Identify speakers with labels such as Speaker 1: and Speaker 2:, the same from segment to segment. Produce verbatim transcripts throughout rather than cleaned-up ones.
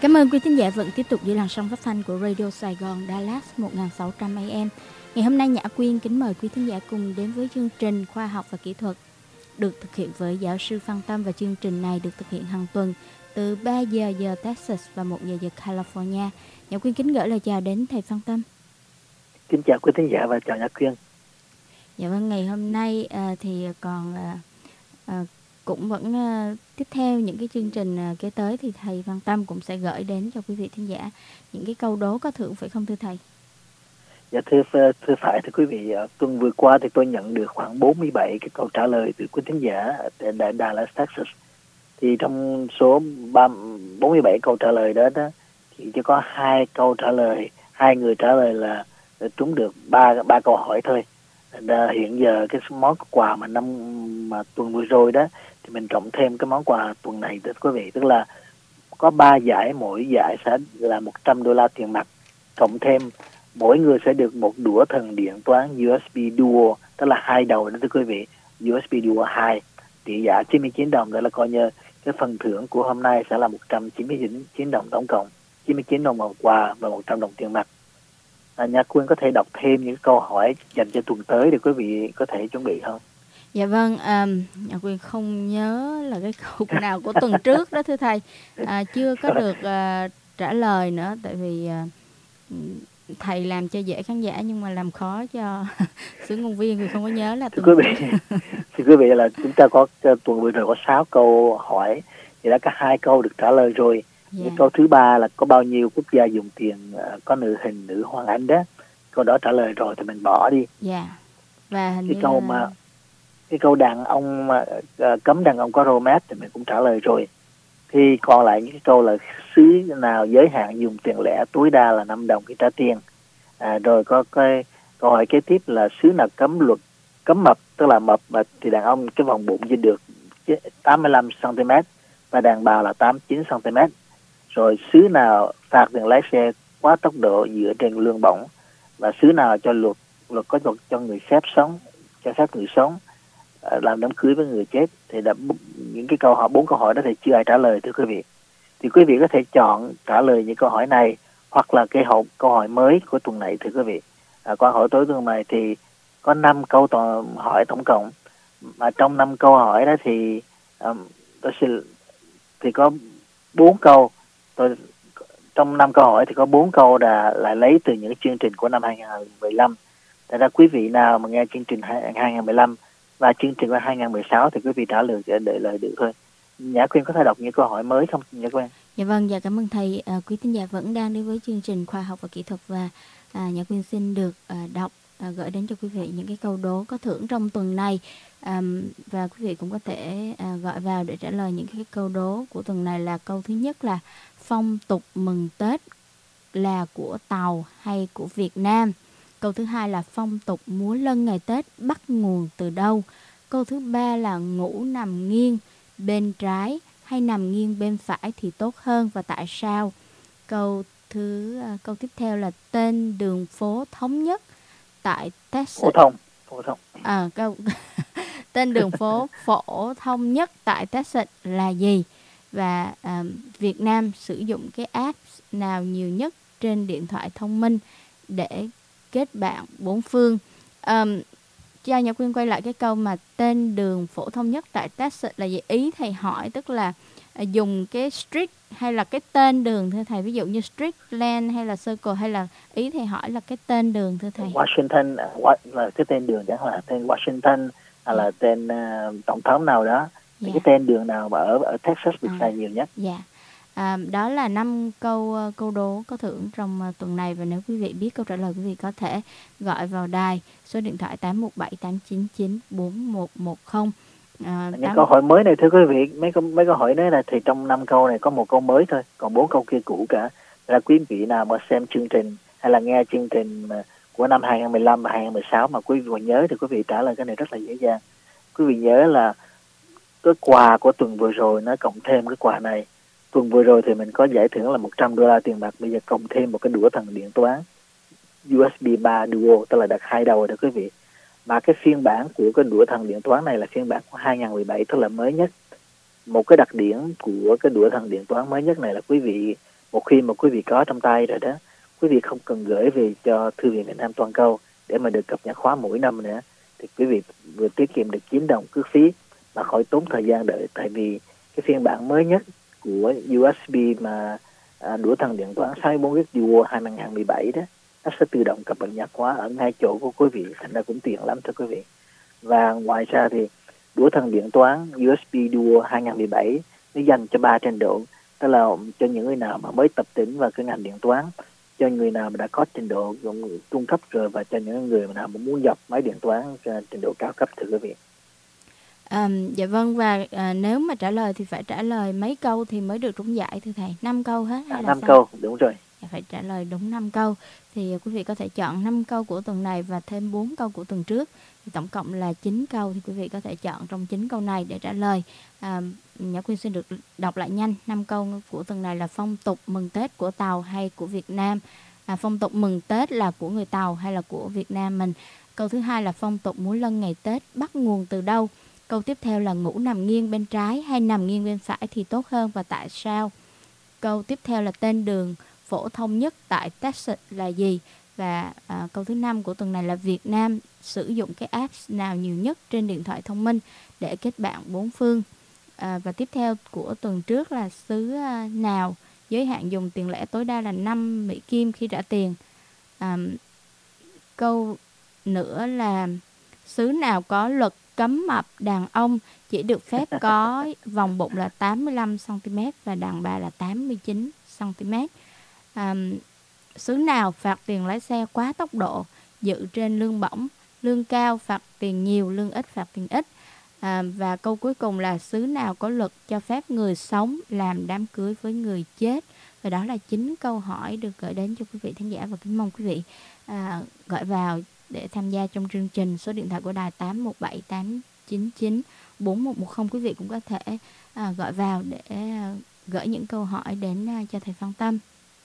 Speaker 1: Cảm ơn quý thính giả vẫn tiếp tục giữ làn sóng phát thanh của Radio Sài Gòn Dallas một nghìn sáu trăm A M. Ngày hôm nay Nhã Quyên kính mời quý thính giả cùng đến với chương trình Khoa học và Kỹ thuật được thực hiện với giáo sư Phan Tâm, và chương trình này được thực hiện hàng tuần từ ba giờ giờ Texas và một giờ giờ California. Nhã Quyên kính gửi lời chào đến thầy Phan Tâm.
Speaker 2: Kính chào quý thính giả và chào Nhã Quyên.
Speaker 1: Dạ vâng, ngày hôm nay à, thì còn à, à, cũng vẫn uh, tiếp theo những cái chương trình uh, kế tới thì thầy Văn Tâm cũng sẽ gửi đến cho quý vị thính giả những cái câu đố có thưởng, phải không thưa thầy?
Speaker 2: Dạ thưa thưa phải thưa quý vị, tuần vừa qua thì tôi nhận được khoảng bốn mươi bảy cái câu trả lời từ quý thính giả tại Dallas, Texas. Thì trong số bốn mươi bảy câu trả lời đó, đó thì chỉ có hai câu trả lời, hai người trả lời là trúng được ba ba câu hỏi thôi. Đã, hiện giờ cái món quà mà năm mà tuần vừa rồi đó thì mình cộng thêm cái món quà tuần này thưa quý vị, tức là có ba giải, mỗi giải sẽ là một trăm đô la tiền mặt, cộng thêm mỗi người sẽ được một đũa thần điện toán u ét bê Duo, tức là hai đầu đó thưa quý vị, u ét bê Duo hai, trị giá chín mươi chín đồng. Đó là coi như cái phần thưởng của hôm nay sẽ là một trăm chín mươi chín đồng tổng cộng, chín mươi chín đồng bằng quà và một trăm đồng tiền mặt. À, Nhã Quyên có thể đọc thêm những câu hỏi dành cho tuần tới để quý vị có thể chuẩn bị không?
Speaker 1: Dạ vâng, um, Nhã Quyên không nhớ là cái câu nào của tuần trước đó thưa thầy, à, chưa có được uh, trả lời nữa, tại vì uh, thầy làm cho dễ khán giả nhưng mà làm khó cho xứ ngôn viên vì không có nhớ là tuần
Speaker 2: thưa quý vị, thì quý vị là chúng ta có tuần vừa rồi có sáu câu hỏi, thì đã có hai câu được trả lời rồi. Yeah. Cái câu thứ ba là có bao nhiêu quốc gia dùng tiền uh, có nữ hình nữ hoàng Anh đó, câu đó trả lời rồi thì mình bỏ đi.
Speaker 1: Dạ. Yeah. Và hình
Speaker 2: cái
Speaker 1: như
Speaker 2: câu mà cái câu đàn ông uh, cấm đàn ông có romance thì mình cũng trả lời rồi. Thì còn lại những cái câu là xứ nào giới hạn dùng tiền lẻ tối đa là năm đồng khi trả tiền. À, rồi có cái câu hỏi kế tiếp là xứ nào cấm luật cấm mập, tức là mập mà thì đàn ông cái vòng bụng chỉ được tám mươi lăm xăng ti mét và đàn bà là tám mươi chín xăng ti mét. Rồi xứ nào phạt tiền lái xe quá tốc độ dựa trên lương bổng, và xứ nào cho luật luật có luật cho người phép sống, cho phép người sống làm đám cưới với người chết. Thì đã, những cái câu hỏi bốn câu hỏi đó thì chưa ai trả lời thưa quý vị. Thì quý vị có thể chọn trả lời những câu hỏi này hoặc là cái hộp câu hỏi mới của tuần này thưa quý vị. À, câu hỏi tối tuần này thì có năm câu toàn hỏi tổng cộng, mà trong năm câu hỏi đó thì um, tôi xin thì có bốn câu tôi trong năm câu hỏi thì có bốn câu là lại lấy từ những chương trình của năm hai không một năm. Thật ra quý vị nào mà nghe chương trình hai không một năm và chương trình của hai không một sáu thì quý vị trả lời để lời được thôi. Nhã Quyên có thể đọc những câu hỏi mới không Nhã Quyên?
Speaker 1: Dạ vâng, dạ cảm ơn thầy. À, quý thính giả vẫn đang đến với chương trình Khoa học và Kỹ thuật, và à, Nhã Quyên xin được à, đọc à, gửi đến cho quý vị những cái câu đố có thưởng trong tuần này, à, và quý vị cũng có thể à, gọi vào để trả lời những cái câu đố của tuần này. Là câu thứ nhất là phong tục mừng Tết là của Tàu hay của Việt Nam? Câu thứ hai là phong tục múa lân ngày Tết bắt nguồn từ đâu? Câu thứ ba là ngủ nằm nghiêng bên trái hay nằm nghiêng bên phải thì tốt hơn và tại sao? Câu thứ câu tiếp theo là tên đường phố thống nhất tại Texas.
Speaker 2: Phổ thông, phổ thông.
Speaker 1: À, câu tên đường phố phổ thông nhất tại Texas là gì? Và à, Việt Nam sử dụng cái app nào nhiều nhất trên điện thoại thông minh để kết bạn bốn phương? Um, cho Nhã Quyên quay lại cái câu mà tên đường phổ thông nhất tại Texas là gì? Ý thầy hỏi tức là à, dùng cái street hay là cái tên đường thưa thầy? Ví dụ như street, lane hay là circle, hay là ý thầy hỏi là cái tên đường thưa thầy?
Speaker 2: Washington là cái tên đường, chẳng là tên Washington hay là tên uh, tổng thống nào đó. Thì yeah. Cái tên đường nào mà ở ở Texas được xài à. nhiều nhất?
Speaker 1: Dạ. Yeah. À, đó là năm câu câu đố có thưởng trong uh, tuần này, và nếu quý vị biết câu trả lời, quý vị có thể gọi vào đài số điện thoại tám một bảy tám chín chín bốn một một không. À,
Speaker 2: những tám... câu hỏi mới này thưa quý vị, mấy câu mấy câu hỏi đấy là thì trong năm câu này có một câu mới thôi, còn bốn câu kia cũ cả. Là quý vị nào mà xem chương trình hay là nghe chương trình của năm hai không một năm và hai không một sáu mà quý vị còn nhớ thì quý vị trả lời cái này rất là dễ dàng. Quý vị nhớ là cái quà của tuần vừa rồi nó cộng thêm cái quà này. Tuần vừa rồi thì mình có giải thưởng là một trăm đô la tiền mặt, bây giờ cộng thêm một cái đũa thần điện toán u ét bê ba Duo, tức là đặt hai đầu đó quý vị. Mà cái phiên bản của cái đũa thần điện toán này là phiên bản của hai không một bảy, tức là mới nhất. Một cái đặc điểm của cái đũa thần điện toán mới nhất này là quý vị một khi mà quý vị có trong tay rồi đó, quý vị không cần gửi về cho Thư viện Việt Nam Toàn Cầu để mà được cập nhật khóa mỗi năm nữa, thì quý vị vừa tiết kiệm được chín đồng cước phí mà khỏi tốn thời gian đợi. Tại vì cái phiên bản mới nhất của u ét bê mà à, đũa thần điện toán sáu mươi bốn gig Duo hai không một bảy đó, nó sẽ tự động cập nhật khóa ở ngay chỗ của quý vị, thành ra cũng tiện lắm thưa quý vị. Và ngoài ra thì đũa thần điện toán u ét bê Duo hai không một bảy nó dành cho ba trình độ, tức là cho những người nào mà mới tập tễnh vào cái ngành điện toán, cho người nào mà đã có trình độ trung cấp rồi, và cho những người nào mà muốn dập máy điện toán trình độ cao cấp thưa quý vị.
Speaker 1: À, dạ vâng, và à, nếu mà trả lời thì phải trả lời mấy câu thì mới được trúng giải thưa thầy? năm câu hết hay
Speaker 2: À,
Speaker 1: là
Speaker 2: năm
Speaker 1: sao?
Speaker 2: câu, đúng rồi.
Speaker 1: Dạ, phải trả lời đúng năm câu. Thì quý vị có thể chọn năm câu của tuần này và thêm bốn câu của tuần trước. Thì tổng cộng là chín câu, thì quý vị có thể chọn trong chín câu này để trả lời. À, Nhã Quyên xin được đọc lại nhanh. Năm câu của tuần này là phong tục mừng Tết của Tàu hay của Việt Nam? À, phong tục mừng Tết là của người Tàu hay là của Việt Nam mình? Câu thứ hai là phong tục múa lân ngày Tết bắt nguồn từ đâu? Câu tiếp theo là ngủ nằm nghiêng bên trái hay nằm nghiêng bên phải thì tốt hơn và tại sao? Câu tiếp theo là tên đường phổ thông nhất tại Texas là gì? Và à, câu thứ năm của tuần này là Việt Nam sử dụng cái app nào nhiều nhất trên điện thoại thông minh để kết bạn bốn phương? À, và tiếp theo của tuần trước là xứ à, nào giới hạn dùng tiền lẻ tối đa là năm Mỹ Kim khi trả tiền? À, câu nữa là xứ nào có luật cấm mập đàn ông chỉ được phép có vòng bụng là tám mươi lăm xăng ti mét và đàn bà là tám mươi chín xăng ti mét? À, xứ nào phạt tiền lái xe quá tốc độ dự trên lương bổng, lương cao phạt tiền nhiều, lương ít phạt tiền ít? À, và câu cuối cùng là xứ nào có luật cho phép người sống làm đám cưới với người chết? Và đó là chín câu hỏi được gửi đến cho quý vị khán giả, và kính mong quý vị à, gọi vào để tham gia trong chương trình. Số điện thoại của đài tám một bảy tám chín chín bốn một một không. Quý vị cũng có thể à, gọi vào để à, gửi những câu hỏi đến à, cho thầy Phan Tâm.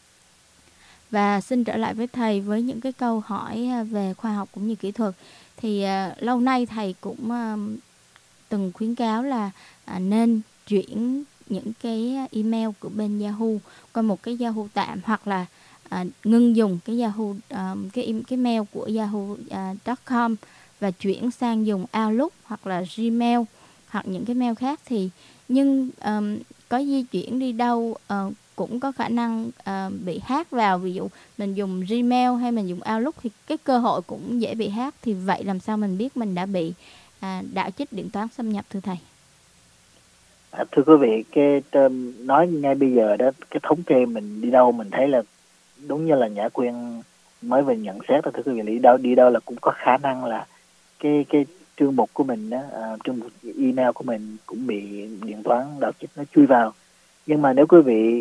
Speaker 1: Và xin trở lại với thầy với những cái câu hỏi à, về khoa học cũng như kỹ thuật. Thì à, lâu nay thầy cũng à, từng khuyến cáo là à, nên chuyển những cái email của bên Yahoo qua một cái Yahoo tạm, hoặc là à, ngưng dùng cái Yahoo à, cái cái mail của yahoo chấm com và chuyển sang dùng Outlook hoặc là Gmail hoặc những cái mail khác. Thì nhưng um, có di chuyển đi đâu uh, cũng có khả năng uh, bị hack vào. Ví dụ mình dùng Gmail hay mình dùng Outlook thì cái cơ hội cũng dễ bị hack. Thì vậy làm sao mình biết mình đã bị à, đạo trích điện toán xâm nhập thưa thầy?
Speaker 2: À, thưa quý vị, cái nói ngay bây giờ đó, cái thống kê mình đi đâu mình thấy là đúng như là Nhã Quyên mới vừa nhận xét đó thưa quý vị, đi đâu đi đâu là cũng có khả năng là cái cái chương mục của mình đó, à, chương mục email của mình cũng bị điện toán đạo trích nó chui vào. Nhưng mà nếu quý vị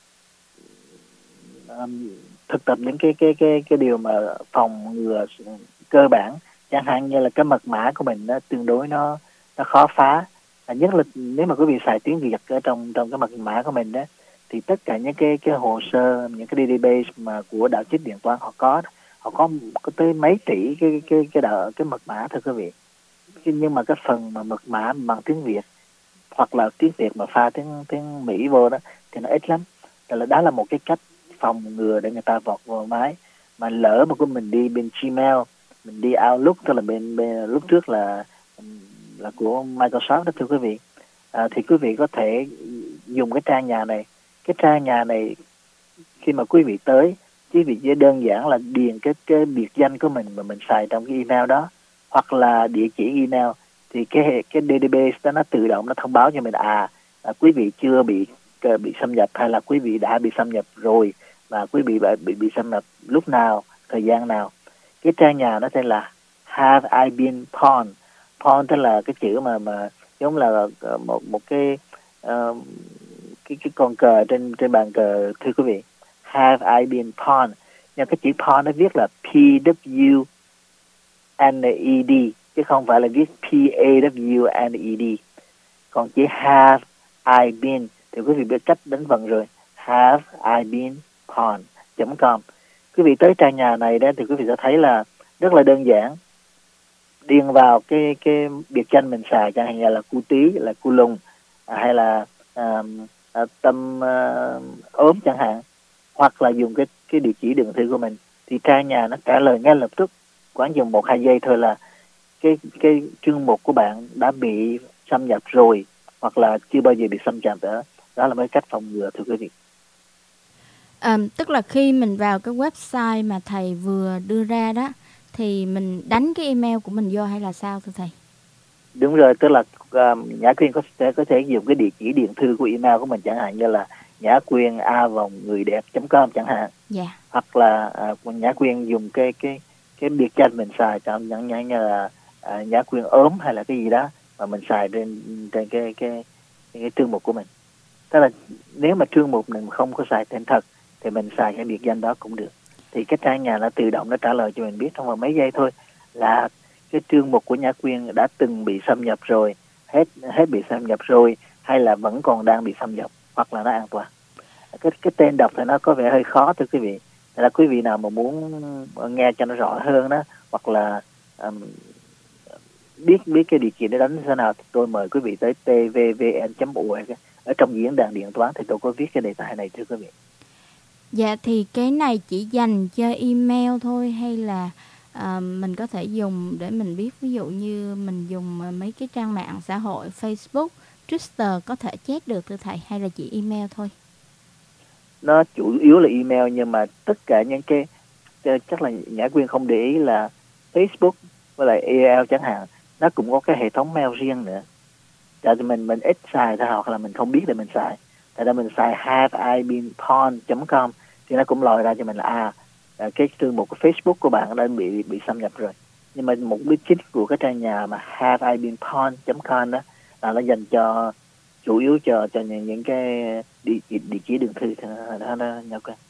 Speaker 2: um, thực tập những cái cái cái cái điều mà phòng ngừa cơ bản, chẳng hạn như là cái mật mã của mình nó tương đối nó nó khó phá, à, nhất là nếu mà quý vị xài tiếng Việt ở trong trong cái mật mã của mình đó, thì tất cả những cái cái hồ sơ, những cái database mà của đạo trích điện toán họ có họ có có tới mấy tỷ cái cái cái đạo, cái mật mã thưa quý vị. Nhưng mà cái phần mà mật mã bằng tiếng Việt hoặc là tiếng Việt mà pha tiếng tiếng Mỹ vô đó thì nó ít lắm. Đó là đó là một cái cách phòng ngừa để người ta vọt vào máy. Mà lỡ mà của mình đi bên Gmail, mình đi Outlook, tức là bên, bên lúc trước là là của Microsoft đó thưa quý vị, à, thì quý vị có thể dùng cái trang nhà này. Cái trang nhà này khi mà quý vị tới, quý vị chỉ đơn giản là điền cái cái biệt danh của mình mà mình xài trong cái email đó, hoặc là địa chỉ email, thì cái cái database đó nó tự động nó thông báo cho mình à, à quý vị chưa bị bị xâm nhập, hay là quý vị đã bị xâm nhập rồi, và quý vị bị bị, bị xâm nhập lúc nào, thời gian nào. Cái trang nhà nó tên là Have I Been Pawned. Pawn tức là cái chữ mà mà giống là một một cái uh, cái cái con cờ trên trên bàn cờ thưa quý vị. Have I Been Pawned. Nhưng cái chữ pawn nó viết là P W N E D chứ không phải là viết P A W N E D. Còn chữ Have I Been thì quý vị biết cách đánh vần rồi. Have I Been Pawned chấm com. Quý vị tới trang nhà này đó thì quý vị sẽ thấy là rất là đơn giản. Điền vào cái cái biệt danh mình xài, chẳng hạn như là cu tí, là cu lùng, à, hay là à, à, tâm à, ốm chẳng hạn, hoặc là dùng cái cái địa chỉ điện thư của mình, thì trang nhà nó trả lời ngay lập tức, khoảng chừng một hai giây thôi là cái cái chương mục của bạn đã bị xâm nhập rồi, hoặc là chưa bao giờ bị xâm nhập nữa. Đó là mấy cách phòng ngừa, thưa quý vị.
Speaker 1: À, tức là khi mình vào cái website mà thầy vừa đưa ra đó thì mình đánh cái email của mình vô hay là sao thưa thầy?
Speaker 2: Đúng rồi, tức là um, Nhã Quyên có thể có thể dùng cái địa chỉ điện thư của email của mình, chẳng hạn như là nhã quyên a vòng người đẹp chấm com chẳng hạn.
Speaker 1: Dạ.
Speaker 2: Hoặc là uh, Nhã Quyên dùng cái cái cái biệt danh mình xài, chẳng chẳng như là uh, Nhã Quyên ốm hay là cái gì đó mà mình xài trên trên cái cái cái, cái chương mục của mình. Tức là nếu mà chương mục mình không có xài tên thật thì mình xài cái biệt danh đó cũng được. Thì cái trang nhà nó tự động nó trả lời cho mình biết trong vòng mấy giây thôi là cái chương mục của Nhã Quyên đã từng bị xâm nhập rồi, hết hết bị xâm nhập rồi, hay là vẫn còn đang bị xâm nhập, hoặc là nó an toàn. Cái cái tên đọc thì nó có vẻ hơi khó, thưa quý vị. Thế là quý vị nào mà muốn nghe cho nó rõ hơn đó, hoặc là um, biết biết cái địa chỉ để đánh như thế nào, thì tôi mời quý vị tới t v v n chấm u r. Ở trong diễn đàn điện toán thì tôi có viết cái đề tài này, thưa quý vị.
Speaker 1: Dạ, thì cái này chỉ dành cho email thôi hay là à, mình có thể dùng để mình biết, ví dụ như mình dùng mấy cái trang mạng xã hội Facebook, Twitter có thể chat được thưa thầy, hay là chỉ email thôi?
Speaker 2: Nó chủ yếu là email, nhưng mà tất cả những cái chắc là Nhã Quyên không để ý là Facebook với lại e mail chẳng hạn, nó cũng có cái hệ thống mail riêng nữa. Tại vì mình mình ít xài thôi, hoặc là mình không biết để mình xài. Tại ra mình xài have I been pawned chấm com thì nó cũng lòi ra cho mình là à cái chương mục của Facebook của bạn đã bị bị xâm nhập rồi. Nhưng mà mục đích chính của cái trang nhà mà have I been pawned chấm com đó là nó dành cho chủ yếu cho cho những, những cái địa, địa, địa chỉ đường thư đó, đó nhau cơ.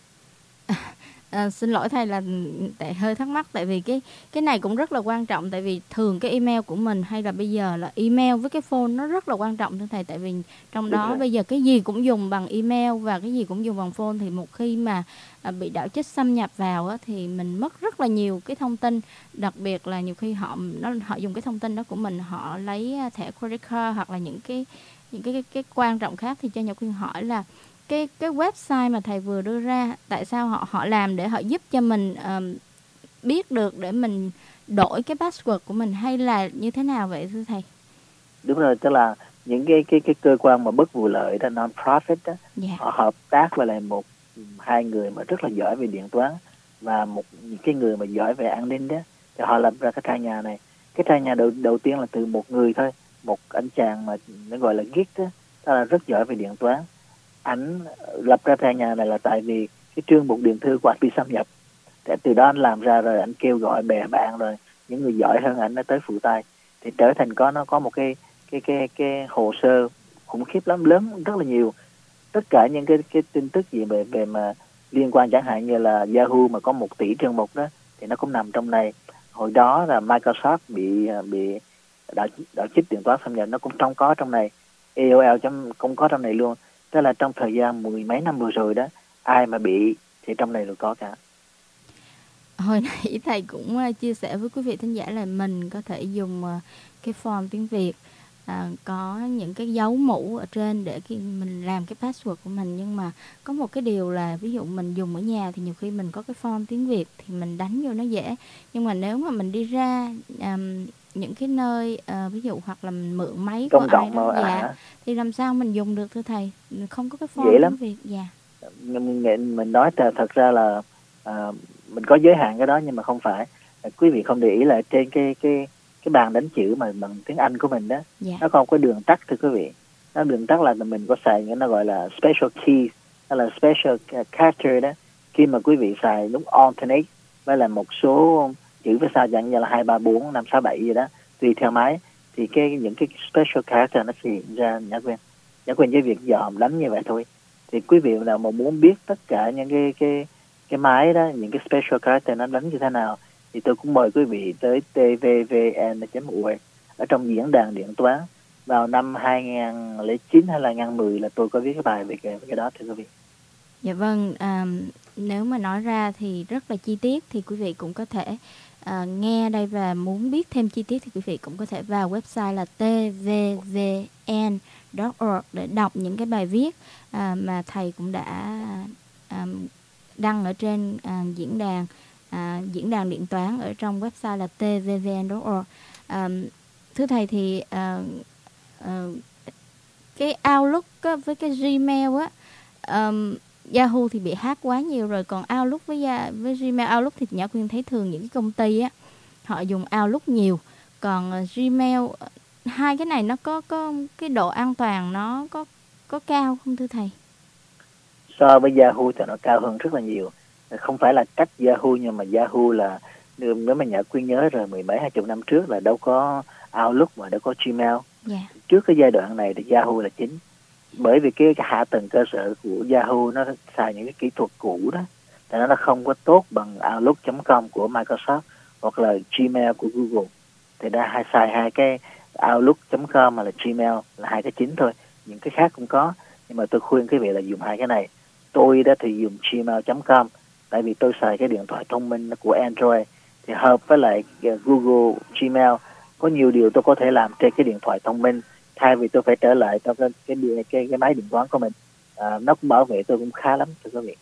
Speaker 1: À, xin lỗi thầy là tại hơi thắc mắc, tại vì cái cái này cũng rất là quan trọng, tại vì thường cái email của mình hay là bây giờ là email với cái phone nó rất là quan trọng thưa thầy, tại vì trong
Speaker 2: Đúng
Speaker 1: đó
Speaker 2: rồi.
Speaker 1: bây giờ cái gì cũng dùng bằng email và cái gì cũng dùng bằng phone, thì một khi mà à, bị đạo trích xâm nhập vào á, thì mình mất rất là nhiều cái thông tin, đặc biệt là nhiều khi họ nó họ dùng cái thông tin đó của mình, họ lấy thẻ credit card hoặc là những cái những cái cái, cái quan trọng khác. Thì cho Nhật Quyên hỏi là cái cái website mà thầy vừa đưa ra, tại sao họ họ làm để họ giúp cho mình um, biết được để mình đổi cái password của mình, hay là như thế nào vậy thưa thầy?
Speaker 2: Đúng rồi, tức là những cái cái cái cơ quan mà bất vụ lợi đó, non-profit đó,
Speaker 1: Yeah.
Speaker 2: họ hợp tác với lại một hai người mà rất là giỏi về điện toán và một cái người mà giỏi về an ninh đó, thì họ lập ra cái trang nhà này. Cái trang nhà đầu đầu tiên là từ một người thôi, một anh chàng mà nó gọi là geek đó, đó là rất giỏi về điện toán. Anh lập ra trang nhà này là tại vì cái chương mục điện thư của anh bị xâm nhập. Để từ đó anh làm ra rồi anh kêu gọi bè bạn rồi những người giỏi hơn anh nó tới phụ tay, thì trở thành có nó có một cái cái cái cái hồ sơ khủng khiếp lắm, lớn rất là nhiều. Tất cả những cái cái tin tức gì về về mà liên quan, chẳng hạn như là Yahoo mà có một tỷ chương mục đó thì nó cũng nằm trong này. Hồi đó là Microsoft bị bị đạo đạo chích điện toán xâm nhập, nó cũng trong có trong này. a o l chấm cũng có trong này luôn. Tức là trong thời gian mười mấy năm vừa rồi đó, ai mà bị thì trong này đều có cả.
Speaker 1: Hồi nãy thầy cũng chia sẻ với quý vị thính giả là mình có thể dùng cái form tiếng Việt, à, có những cái dấu mũ ở trên để khi mình làm cái password của mình. Nhưng mà có một cái điều là ví dụ mình dùng ở nhà thì nhiều khi mình có cái form tiếng Việt thì mình đánh vô nó dễ, nhưng mà nếu mà mình đi ra um, những cái nơi uh, ví dụ hoặc là mình mượn máy
Speaker 2: Công
Speaker 1: của ai
Speaker 2: cộng
Speaker 1: đó,
Speaker 2: mà,
Speaker 1: dạ,
Speaker 2: à,
Speaker 1: thì làm sao mình dùng được thưa thầy, không có cái form
Speaker 2: dễ
Speaker 1: tiếng
Speaker 2: lắm.
Speaker 1: Việt. Dạ.
Speaker 2: Mình, mình nói thật, thật ra là à, mình có giới hạn cái đó, nhưng mà không phải. Quý vị không để ý là trên cái cái cái bàn đánh chữ mà bằng tiếng Anh của mình đó,
Speaker 1: Dạ.
Speaker 2: nó không có đường tắt, thưa quý vị. Nó đường tắt là mình có xài những nó gọi là special key, hay là special character đó. Khi mà quý vị xài đúng alternate với là một số chữ với sao, chẳng như là hai ba bốn năm sáu bảy gì đó, tùy theo máy, thì cái những cái special character nó sẽ hiện ra. Nhã Quyên Nhã Quyên với việc dòm đánh như vậy thôi. Thì quý vị nào mà muốn biết tất cả những cái cái cái máy đó, những cái special character nó đánh như thế nào, thì tôi cũng mời quý vị tới t v v n chấm u r. Ở trong diễn đàn điện toán vào năm hai không không chín hay là hai không một không là tôi có viết cái bài về cái, cái đó, thưa quý vị.
Speaker 1: Dạ vâng, à, nếu mà nói ra thì rất là chi tiết, thì quý vị cũng có thể à, nghe đây, và muốn biết thêm chi tiết thì quý vị cũng có thể vào website là t v v n chấm org để đọc những cái bài viết à, mà thầy cũng đã à, đăng ở trên à, diễn đàn à, diễn đàn điện toán ở trong website là t v v n chấm org. À, thưa thầy thì à, à, cái Outlook á, với cái Gmail á, um, Yahoo thì bị hack quá nhiều rồi, còn Outlook với với Gmail, Outlook thì Nhã Quyên thấy thường những cái công ty á họ dùng Outlook nhiều, còn uh, Gmail, hai cái này nó có có cái độ an toàn nó có có cao không thưa thầy?
Speaker 2: So với Yahoo thì nó cao hơn rất là nhiều. Không phải là cách Yahoo, nhưng mà Yahoo là, nếu mà Nhã Quyên nhớ rồi, mười mấy hai chục năm trước là đâu có Outlook mà đâu có Gmail.
Speaker 1: Yeah.
Speaker 2: Trước cái giai đoạn này thì Yahoo là chính, bởi vì cái, cái hạ tầng cơ sở của Yahoo nó xài những cái kỹ thuật cũ đó, thì nó không có tốt bằng Outlook chấm com của Microsoft hoặc là Gmail của Google. Thì đã hai xài hai cái Outlook chấm com mà là Gmail là hai cái chính thôi, những cái khác cũng có, nhưng mà tôi khuyên quý vị là dùng hai cái này. Tôi đó thì dùng gmail chấm com, tại vì tôi xài cái điện thoại thông minh của Android thì hợp với lại Google Gmail. Có nhiều điều tôi có thể làm trên cái điện thoại thông minh thay vì tôi phải trở lại cho cái cái cái, cái máy điện toán của mình. À, nó cũng bảo vệ tôi cũng khá lắm thưa quý vị.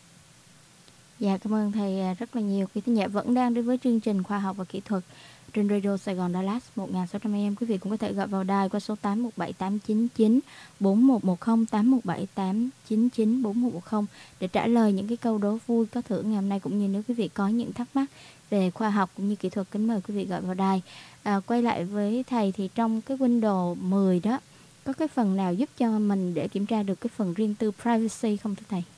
Speaker 1: Dạ, cảm ơn thầy rất là nhiều. Quý thính giả vẫn đang đến với chương trình Khoa học và Kỹ thuật trên Radio Sài Gòn Dallas một nghìn sáu trăm a em. Quý vị cũng có thể gọi vào đài qua số tám một bảy tám chín chín bốn một một không, tám một bảy tám chín chín bốn một một không để trả lời những cái câu đố vui có thưởng ngày hôm nay, cũng như nếu quý vị có những thắc mắc về khoa học cũng như kỹ thuật, kính mời quý vị gọi vào đài. À, quay lại với thầy thì trong cái Windows mười đó có cái phần nào giúp cho mình để kiểm tra được cái phần riêng tư privacy không thưa thầy?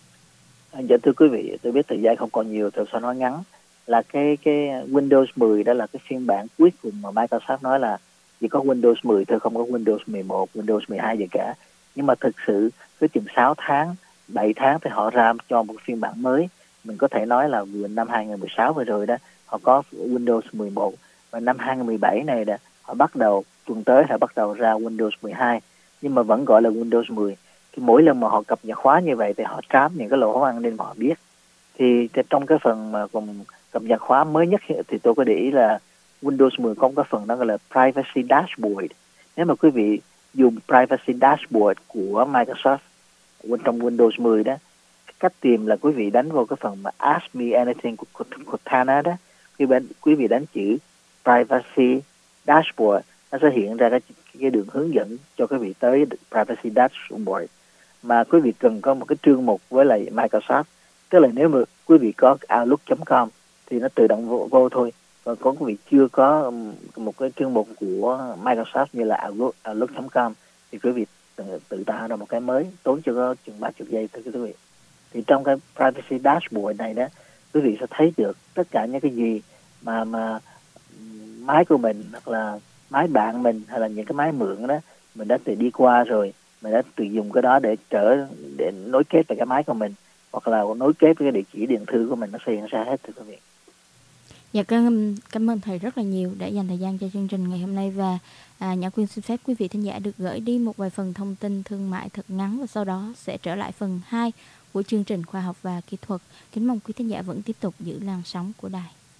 Speaker 2: Dạ thưa quý vị, tôi biết thời gian không còn nhiều, tôi sẽ nói ngắn là cái cái Windows mười đó là cái phiên bản cuối cùng mà Microsoft nói là chỉ có Windows mười thôi, không có Windows mười một, Windows mười hai gì cả. Nhưng mà thực sự cứ chừng sáu tháng, bảy tháng thì họ ra cho một phiên bản mới. Mình có thể nói là vừa năm hai không một sáu vừa rồi đó, họ có Windows mười một, và năm hai không một bảy này đó, họ bắt đầu, tuần tới họ bắt đầu ra Windows mười hai, nhưng mà vẫn gọi là Windows mười. Thì mỗi lần mà họ cập nhật khóa như vậy thì họ trám những cái lỗ hổng an ninh mà họ biết. Thì trong cái phần mà cùng cập nhật khóa mới nhất thì tôi có để ý là Windows mười có cái phần đó gọi là Privacy Dashboard. Nếu mà quý vị dùng Privacy Dashboard của Microsoft trong Windows mười đó, cách tìm là quý vị đánh vào cái phần mà Ask Me Anything của Cortana đó, quý vị, quý vị đánh chữ Privacy Dashboard, nó sẽ hiện ra cái, cái đường hướng dẫn cho quý vị tới Privacy Dashboard. Mà quý vị cần có một cái chương mục với lại Microsoft, tức là nếu mà quý vị có Outlook chấm com thì nó tự động vô, vô thôi. Còn có quý vị chưa có một cái chương mục của Microsoft như là Outlook, Outlook chấm com thì quý vị tự, tự tạo ra một cái mới, tốn chưa có chừng ba mươi giây thôi quý vị. Thì trong cái Privacy Dashboard này đó, quý vị sẽ thấy được tất cả những cái gì mà mà máy của mình hoặc là máy bạn mình hay là những cái máy mượn đó mình đã từng đi qua rồi, mình đã từng dùng cái đó để trở để nối kết với cái máy của mình, hoặc là nối kết với cái địa chỉ điện thư của mình, nó sẽ hiện ra hết thưa quý vị.
Speaker 1: Dạ, cảm, cảm ơn thầy rất là nhiều đã dành thời gian cho chương trình ngày hôm nay, và à, Nhã Quyên xin phép quý vị thính giả được gửi đi một vài phần thông tin thương mại thật ngắn, và sau đó sẽ trở lại phần hai của chương trình Khoa học và Kỹ thuật. Kính mong quý thính giả vẫn tiếp tục giữ làn sóng của đài.